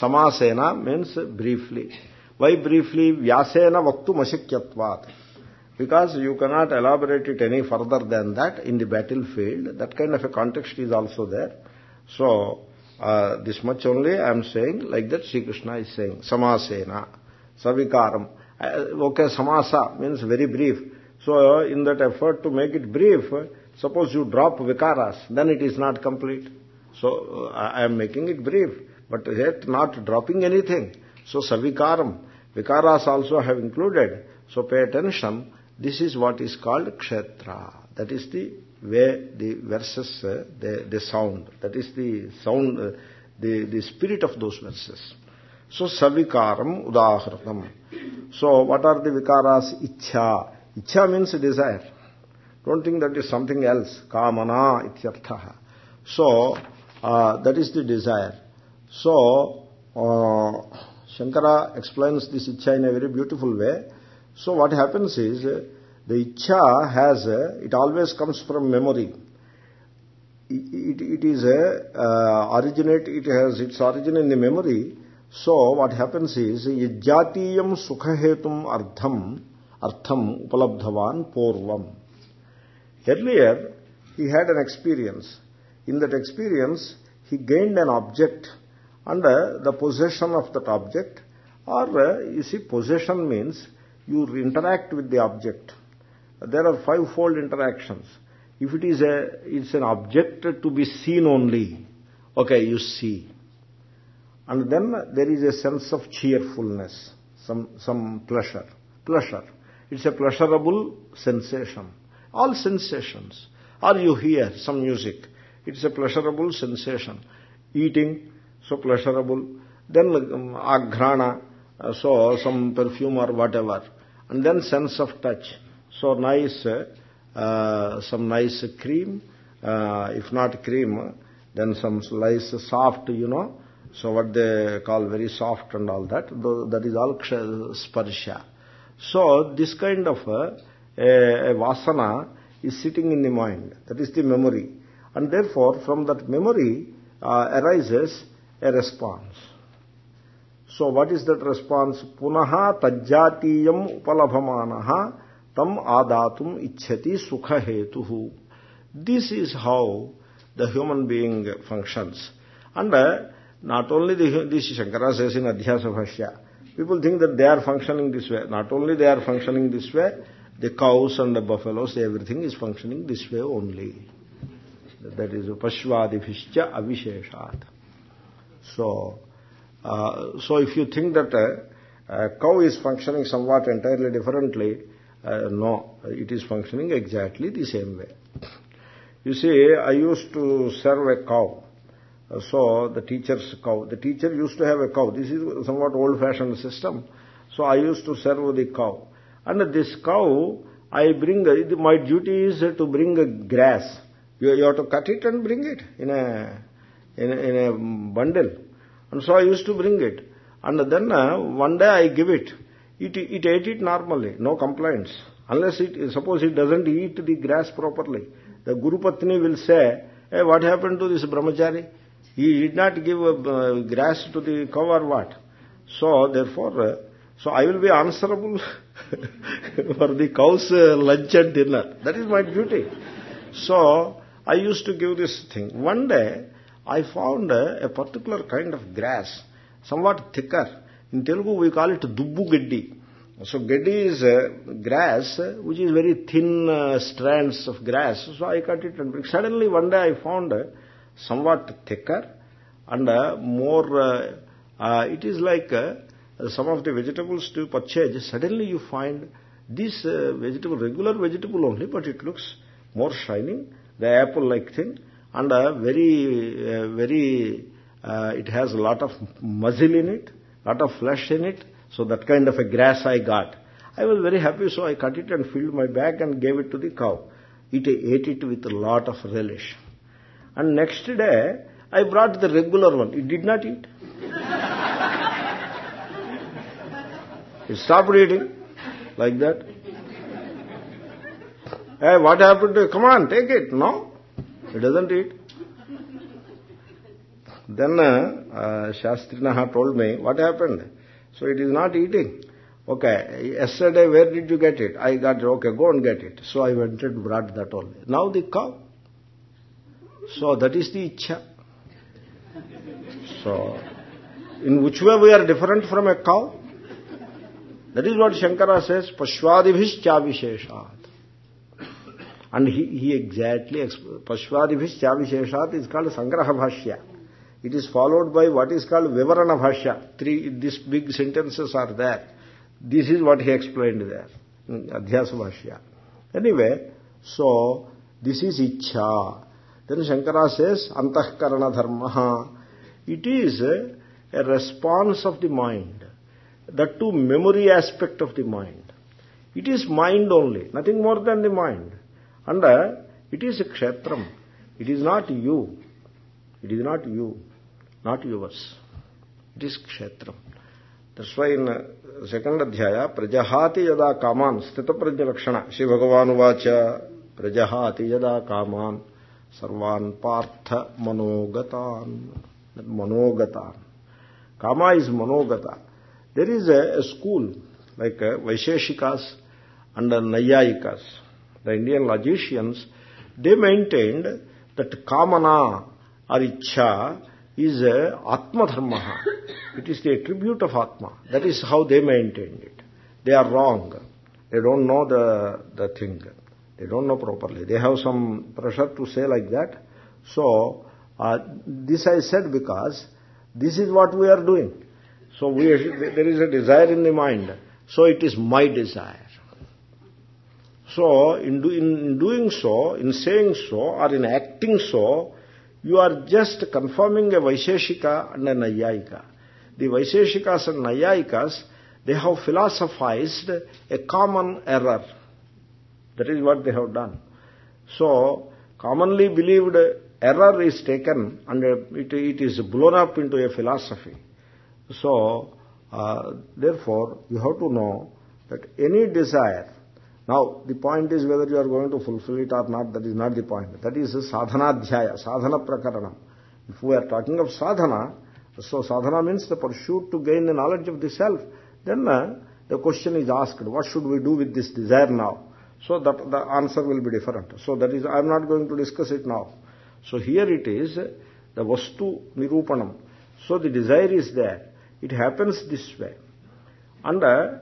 A: Samasena means briefly. Why briefly? Vyasena vaktum ashakyatvat. because you cannot elaborate it any further than that in the battlefield. That kind of a context is also there. So, uh, this much only I am saying, like that Sri Krishna is saying, samasena, savikaram. Uh, okay, samasa means very brief. So, uh, in that effort to make it brief, uh, suppose you drop vikaras, then it is not complete. So, uh, I am making it brief, but yet not dropping anything. So, savikaram, vikaras also have included. So, pay attention. This is what is called kshetra. That is the way the verses, uh, they, they sound. That is the sound, uh, the, the spirit of those verses. So, savikaram udahratam. So, what are the vikaras? Ichha. Ichha means desire. Don't think that is something else. Kamana ityarthaha. So, uh, that is the desire. So, uh, Shankara explains this ichha in a very beautiful way. So what happens is, uh, the ichha has, uh, it always comes from memory. It, it, it is a, uh, originate, it has its origin in the memory. So what happens is, yajjatiyam sukhahetum ardham, artham upalabdhavan purvam. Earlier, he had an experience. In that experience, he gained an object, and uh, the possession of that object, or uh, you see, possession means you interact with the object. There are five-fold interactions. If it is a, it's an object to be seen only, okay, you see. And then there is a sense of cheerfulness, some, some pleasure. Pleasure. It's a pleasurable sensation. All sensations. Or you hear some music. It's a pleasurable sensation. Eating, so pleasurable. Then um, aghrana, uh, so some perfume or whatever. And then sense of touch. So nice, uh, some nice cream. Uh, if not cream, then some nice soft, you know. So what they call very soft and all that. That is all sparsha. So this kind of a, a, a vasana is sitting in the mind. That is the memory. And therefore, from that memory uh, arises a response. So what is that response? Punaha tajjatiyam upalabhamanaha tam adatum icchati sukha hetuhu. This is how the human being functions. And uh, not only the, this Shankara says in Adhyasa Bhashya, people think that they are functioning this way. Not only they are functioning this way, the cows and the buffaloes, everything is functioning this way only. That is Pashvadibhishcha avisheshat. So, uh, so if you think that a, a cow is functioning somewhat entirely differently, uh, no, it is functioning exactly the same way. You see, I used to serve a cow. Uh, so the teacher's cow. The teacher used to have a cow. This is somewhat old-fashioned system. So I used to serve the cow. And this cow, I bring, uh, my duty is to bring a grass. You, you have to cut it and bring it in a, in a, in a bundle. And so I used to bring it. And then uh, one day I give it. It, it ate it normally, no complaints. Unless it, suppose it doesn't eat the grass properly. The Guru Patni will say, hey, what happened to this brahmachari? He did not give uh, grass to the cow or what? So, therefore, uh, so I will be answerable for the cow's uh, lunch and dinner. That is my duty. So, I used to give this thing. One day, I found uh, a particular kind of grass, somewhat thicker. In Telugu, we call it dubbu geddi. So, geddi is uh, grass, uh, which is very thin uh, strands of grass. So, I cut it and suddenly one day I found uh, somewhat thicker and uh, more, uh, uh, it is like uh, some of the vegetables to purchase. Suddenly you find this uh, vegetable, regular vegetable only, but it looks more shining, the apple-like thing, and uh, very, uh, very, uh, it has a lot of muscle in it, lot of flesh in it. So that kind of a grass I got. I was very happy, so I cut it and filled my bag and gave it to the cow. It ate it with a lot of relish. And next day, I brought the regular one. It did not eat. It stopped eating like that. Hey, what happened to it? Come on, take it. No, it doesn't eat. Then uh, uh, Shastrinaha told me, what happened? So it is not eating. Okay, yesterday where did you get it? I got it. Okay, go and get it. So I went and brought that only. Now the cow. So that is the Ichha. So, in which way we are different from a cow? That is what Shankara says, Pashvadibhis Chavisheshat. And he, he exactly, Pashvadibhis Chavisheshat is called Sangraha Bhashya. It is followed by what is called Vivarana Bhashya. Three, these big sentences are there. This is what he explained there, Adhyasa Bhashya. Anyway, so this is Ichha. Then Shankara says, Antahkarana Dharmaha. It is a, a response of the mind. That too, memory aspect of the mind. It is mind only, nothing more than the mind. And uh, it is a kshetram. It is not you. It is not you, not yours. It is kshetram. That's why in uh, second adhyaya, Prajahati yada kaman, sthita prajna lakshana, Shri Bhagavan uvacha, Prajahati yada kaman, sarvan partha manogatan. That manogatan. Kama is manogata. There is a, a school like uh, Vaisheshikas and uh, Nayayikas. The Indian logicians, they maintained that kamana or ichha is uh, atma dharma. It is the attribute of Atma. That is how they maintained it. They are wrong. They don't know the, the thing. They don't know properly. They have some pressure to say like that. So, uh, this I said because this is what we are doing. So, we, there is a desire in the mind. So, it is my desire. So, in, do, in doing so, in saying so, or in acting so, you are just confirming a Vaisheshika and a Nayayika. The Vaisheshikas and Nayayikas, they have philosophized a common error. That is what they have done. So, commonly believed error is taken and it, it is blown up into a philosophy. So, uh, therefore, you have to know that any desire, now the point is whether you are going to fulfill it or not, that is not the point. That is sadhanadhyaya, sadhana prakaranam. If we are talking of sadhana, so sadhana means the pursuit to gain the knowledge of the self, then uh, the question is asked, what should we do with this desire now? So that the answer will be different. So that is, I am not going to discuss it now. So here it is, the vastu nirupanam. So the desire is there. It happens this way. And, uh,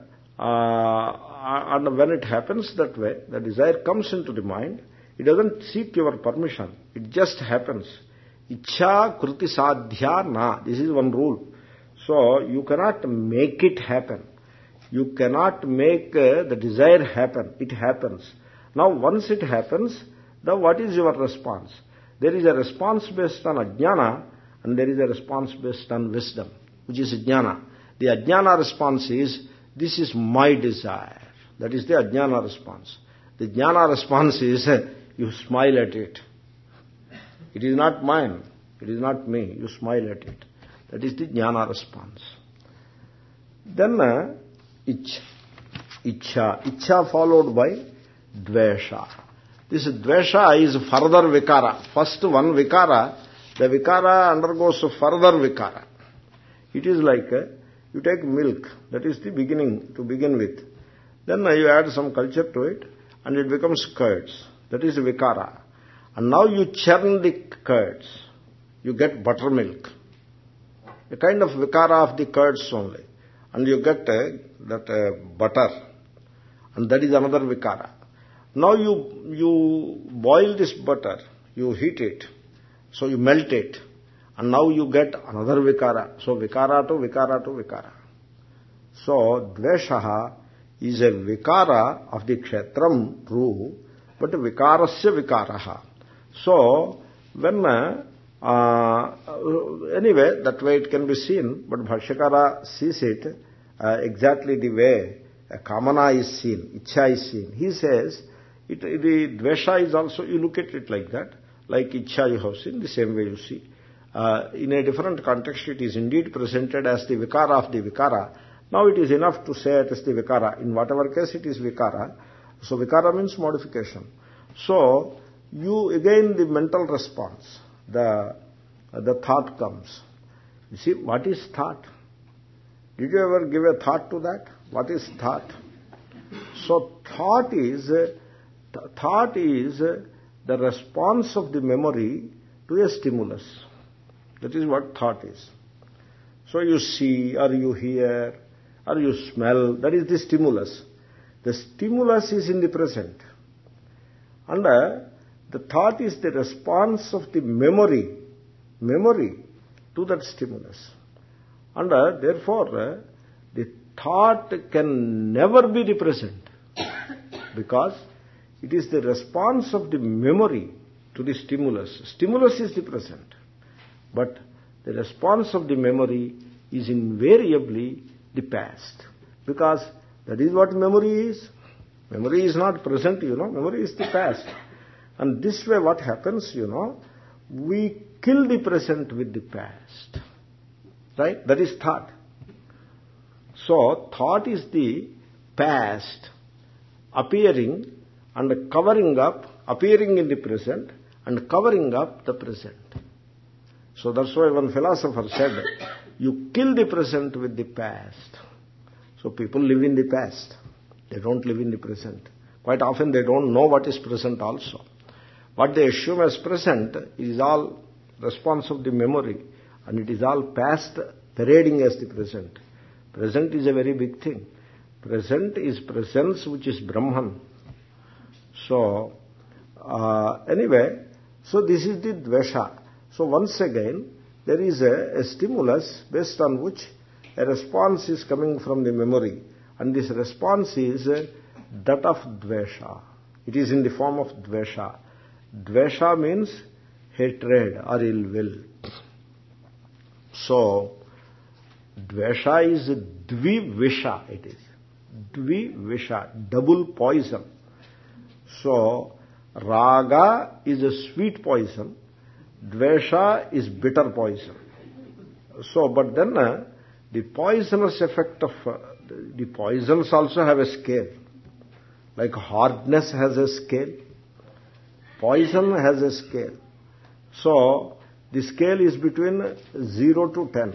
A: uh, and when it happens that way, the desire comes into the mind. It doesn't seek your permission. It just happens. Ichha kruti sadhya na. This is one rule. So you cannot make it happen. You cannot make uh, the desire happen. It happens. Now once it happens, then what is your response? There is a response based on ajnana and there is a response based on wisdom, which is jnana. The ajnana response is, this is my desire. That is the ajnana response. The jnana response is, uh, you smile at it. It is not mine. It is not me. You smile at it. That is the jnana response. Then, uh, Ichha. Ichha. Ichha followed by dvesha. This dvesha is further vikara. First one vikara, the vikara undergoes further vikara. It is like uh, you take milk, that is the beginning to begin with. Then uh, you add some culture to it and it becomes curds. That is vikara. And now you churn the curds. You get buttermilk. A kind of vikara of the curds only. And you get uh, that uh, butter. And that is another vikara. Now you, you boil this butter. You heat it. So you melt it. And now you get another vikara. So vikara to vikara to vikara. So dveshaha is a vikara of the kshetram, true. But vikarasya vikaraha. So, when, uh, uh, anyway, that way it can be seen, but Bhashyakara sees it uh, exactly the way uh, kamana is seen, ichha is seen. He says, it, the dvesha is also, you look at it like that, like ichha you have seen, the same way you see. Uh, in a different context, it is indeed presented as the vikara of the vikara. Now it is enough to say it is the vikara. In whatever case it is vikara. So vikara means modification. So, you again the mental response, the, the thought comes. You see, what is thought? Did you ever give a thought to that? What is thought? So thought is, uh, th- thought is uh, the response of the memory to a stimulus. That is what thought is. So you see, or you hear, or you smell, that is the stimulus. The stimulus is in the present. And uh, the thought is the response of the memory, memory to that stimulus. And uh, therefore, uh, the thought can never be the present, because it is the response of the memory to the stimulus. Stimulus is the present, but the response of the memory is invariably the past, because that is what memory is. Memory is not present, you know, memory is the past. And this way what happens, you know, we kill the present with the past. Right? That is thought. So, thought is the past appearing and covering up, appearing in the present and covering up the present. So that's why one philosopher said, you kill the present with the past. So people live in the past. They don't live in the present. Quite often they don't know what is present also. What they assume as present is all response of the memory, and it is all past parading as the present. Present is a very big thing. Present is presence, which is Brahman. So, uh, anyway, so this is the dvesha. So once again, there is a, a stimulus based on which a response is coming from the memory. And this response is uh, that of dvesha. It is in the form of dvesha. Dvesha means hatred or ill will. So, dvesha is dvivisha, it is. Dvivisha, double poison. So, raga is a sweet poison. Dvesha is bitter poison. So, but then uh, the poisonous effect of, uh, the, the poisons also have a scale. Like hardness has a scale. Poison has a scale. So, the scale is between zero to ten.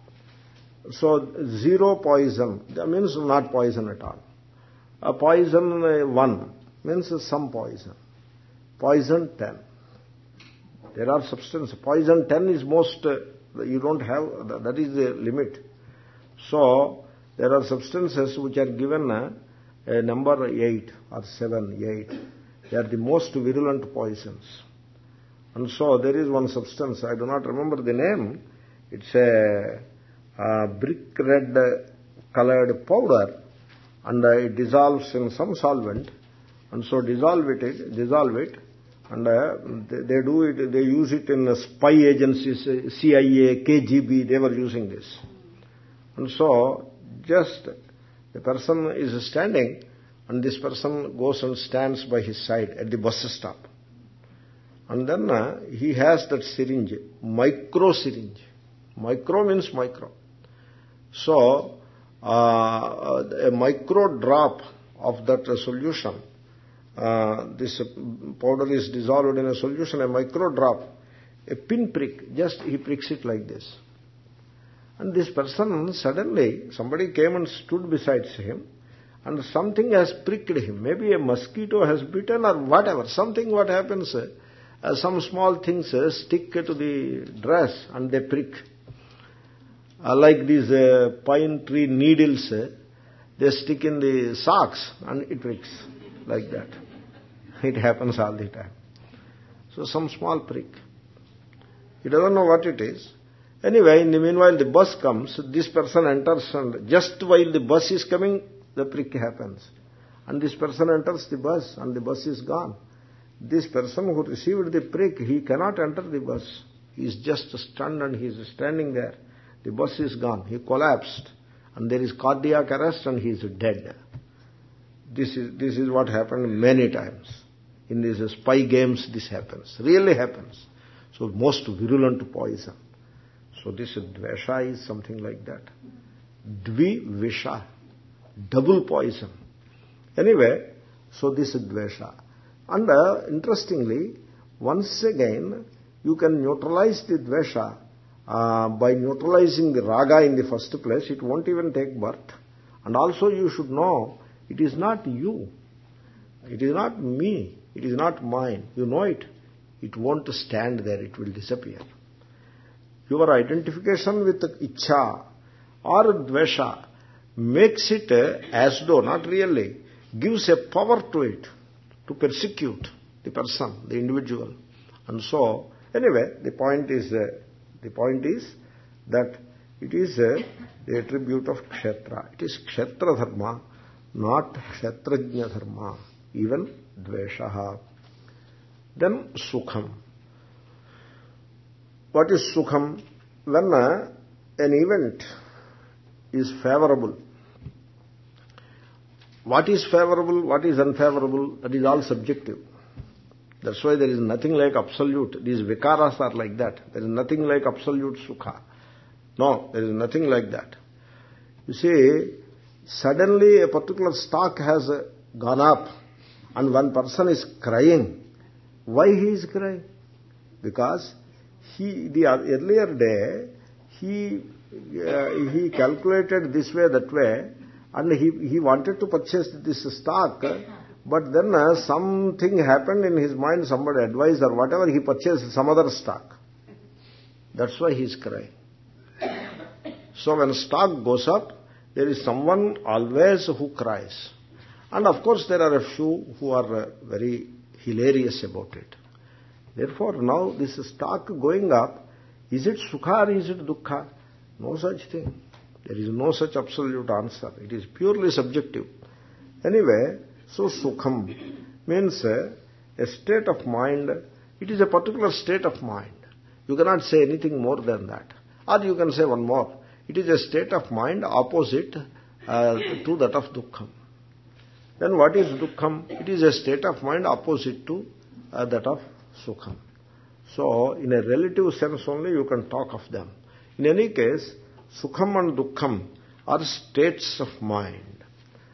A: So, zero poison, that means not poison at all. A poison uh, one means some poison. Poison ten. There are substances. Poison ten is most, uh, you don't have, that is the limit. So, there are substances which are given uh, a number eight or seven, eight. They are the most virulent poisons. And so, there is one substance, I do not remember the name. It's a, a brick red colored powder, and uh, it dissolves in some solvent. And so, dissolve it, dissolve it. And uh, they, they do it, they use it in uh, spy agencies, uh, C I A, K G B, they were using this. And so, just the person is standing, and this person goes and stands by his side at the bus stop. And then uh, he has that syringe, micro syringe. Micro means micro. So, uh, a micro drop of that uh, solution, Uh, this uh, powder is dissolved in a solution, a micro drop, a pin prick, just he pricks it like this. And this person suddenly, somebody came and stood beside him, and something has pricked him. Maybe a mosquito has bitten or whatever. Something what happens, uh, uh, some small things uh, stick to the dress and they prick. Uh, like these uh, pine tree needles, uh, they stick in the socks and it pricks. Like that. It happens all the time. So some small prick. He doesn't know what it is. Anyway, in the meanwhile the bus comes, this person enters, and just while the bus is coming, the prick happens. And this person enters the bus and the bus is gone. This person who received the prick, he cannot enter the bus. He is just stunned and he is standing there. The bus is gone. He collapsed. And there is cardiac arrest and he is dead. This is, this is what happened many times. In these spy games, this happens. Really happens. So, most virulent poison. So, this dvesha is something like that. Dvivisha. Double poison. Anyway, so this dvesha. And uh, interestingly, once again, you can neutralize the dvesha uh, by neutralizing the raga in the first place, it won't even take birth. And also you should know, it is not you. It is not me. It is not mine. You know it. It won't stand there. It will disappear. Your identification with ichcha or dvesha makes it as though, not really, gives a power to it to persecute the person, the individual. And so, anyway, the point is, uh, the point is that it is uh, the attribute of kshetra. It is kshetra dharma, not kshetrajna dharma, even dveshaha. Then sukham. What is sukham? When uh, an event is favorable. What is favorable, what is unfavorable, that is all subjective. That's why there is nothing like absolute. These vikaras are like that. There is nothing like absolute sukha. No, there is nothing like that. You see, suddenly a particular stock has gone up and one person is crying. Why he is crying? Because he, the earlier day, he, uh, he calculated this way, that way, and he, he wanted to purchase this stock, but then uh, something happened in his mind, somebody advised or whatever, he purchased some other stock. That's why he is crying. So when stock goes up, there is someone always who cries. And of course there are a few who are uh, very hilarious about it. Therefore now this stock going up, is it sukha or is it dukkha? No such thing. There is no such absolute answer. It is purely subjective. Anyway, so sukham means uh, a state of mind. It is a particular state of mind. You cannot say anything more than that. Or you can say one more. It is a state of mind opposite uh, to that of dukkham. Then what is dukkham? It is a state of mind opposite to uh, that of sukham. So in a relative sense only you can talk of them. In any case, sukham and dukkham are states of mind.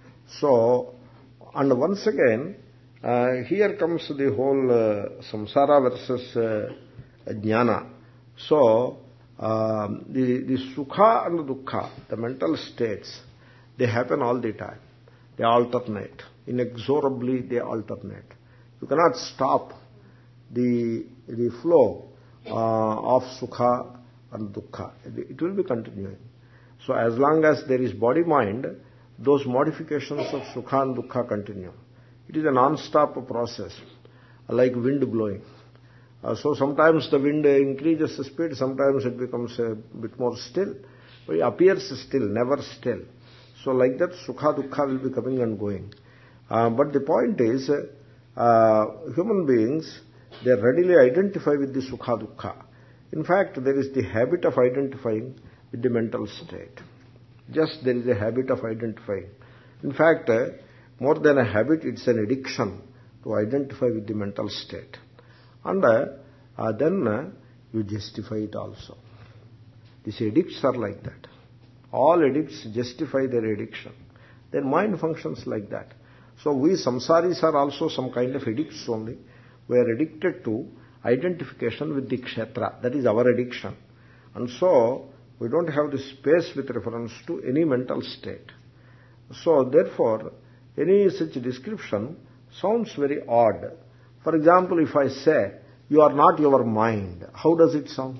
A: So, and once again, uh, here comes the whole uh, samsara versus uh, jnana. So, uh, the, the sukha and dukkha, the mental states, they happen all the time. They alternate. Inexorably they alternate. You cannot stop the, the flow uh, of sukha and dukkha. It will be continuing. So as long as there is body-mind, those modifications of sukha and dukkha continue. It is a non-stop process, like wind blowing. Uh, so sometimes the wind increases the speed, sometimes it becomes a bit more still. It appears still, never still. So like that, sukha, dukkha will be coming and going. Uh, but the point is, uh, human beings, they readily identify with the sukha, dukkha. In fact, there is the habit of identifying with the mental state. Just there is a habit of identifying. In fact, uh, more than a habit, it's an addiction to identify with the mental state. And uh, uh, then uh, you justify it also. These addicts are like that. All addicts justify their addiction. Their mind functions like that. So we samsaris are also some kind of addicts only. We are addicted to identification with the kshetra. That is our addiction. And so we don't have the space with reference to any mental state. So therefore, any such description sounds very odd. For example, if I say, you are not your mind, how does it sound?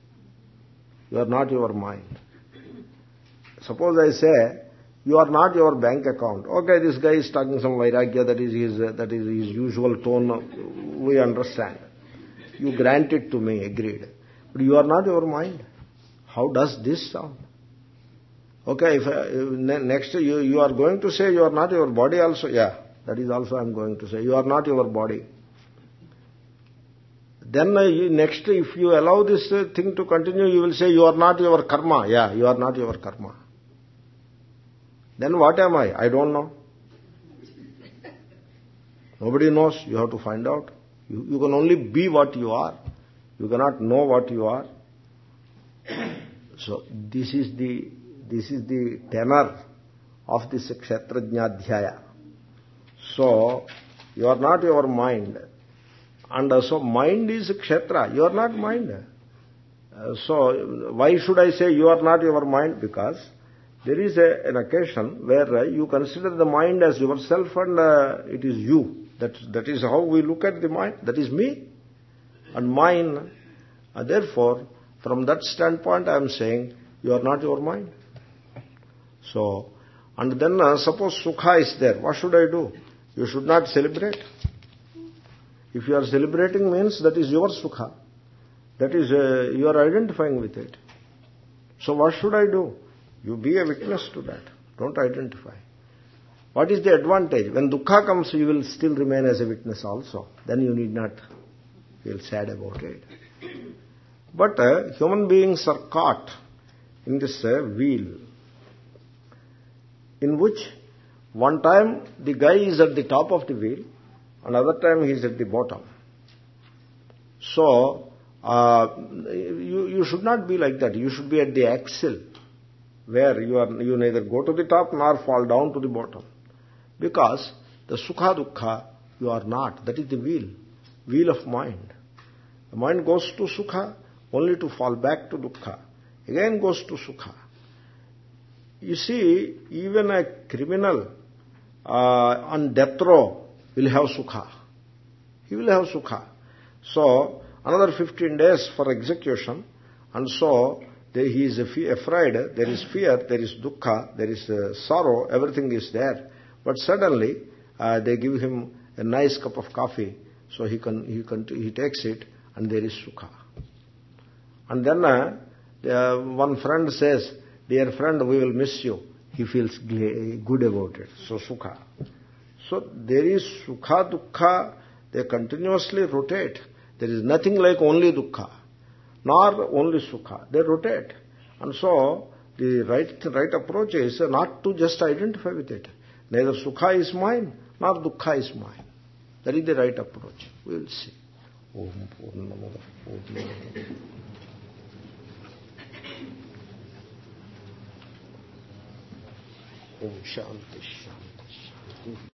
A: You are not your mind. Suppose I say, you are not your bank account. Okay, this guy is talking some vairagya, that is his, uh, that is his usual tone, we understand. You grant it to me, agreed. But you are not your mind. How does this sound? Okay, if uh, next you, you are going to say you are not your body also. Yeah, that is also I am going to say. You are not your body. Then uh, you, next, if you allow this uh, thing to continue, you will say you are not your karma. Yeah, you are not your karma. Then what am I? I don't know. Nobody knows. You have to find out. You, you can only be what you are. You cannot know what you are. So this is the this is the tenor of this kshetrajnadhyaya. So you are not your mind. And so mind is kshetra. You are not mind. Uh, so, why should I say you are not your mind? Because there is a, an occasion where uh, you consider the mind as yourself and uh, it is you. That, that is how we look at the mind. That is me and mine. Uh, therefore, from that standpoint, I am saying you are not your mind. So, and then uh, suppose Sukha is there. What should I do? You should not celebrate. If you are celebrating means that is your Sukha. That is, uh, you are identifying with it. So what should I do? You be a witness to that. Don't identify. What is the advantage? When dukkha comes, you will still remain as a witness also. Then you need not feel sad about it. But uh, human beings are caught in this uh, wheel, in which one time the guy is at the top of the wheel, another time he is at the bottom. So, uh, you, you should not be like that. You should be at the axle, where you are you neither go to the top nor fall down to the bottom. Because the sukha dukkha, you are not. That is the wheel, wheel of mind. The mind goes to sukha only to fall back to dukkha. Again goes to sukha. You see, even a criminal uh, on death row will have sukha. He will have sukha. So, another fifteen days for execution, and so there he is afraid, there is fear, there is dukkha, there is uh, sorrow, everything is there. But suddenly, uh, they give him a nice cup of coffee, so he can, he can, he takes it, and there is sukha. And then uh, uh, one friend says, "Dear friend, we will miss you." He feels good about it. So sukha. So there is sukha, dukkha, they continuously rotate. There is nothing like only dukkha, nor only sukha. They rotate. And so the right, right approach is not to just identify with it. Neither sukha is mine, nor dukkha is mine. That is the right approach. We will see. Om Purnamada Purnamada. Om Shanti Shanti Shanti.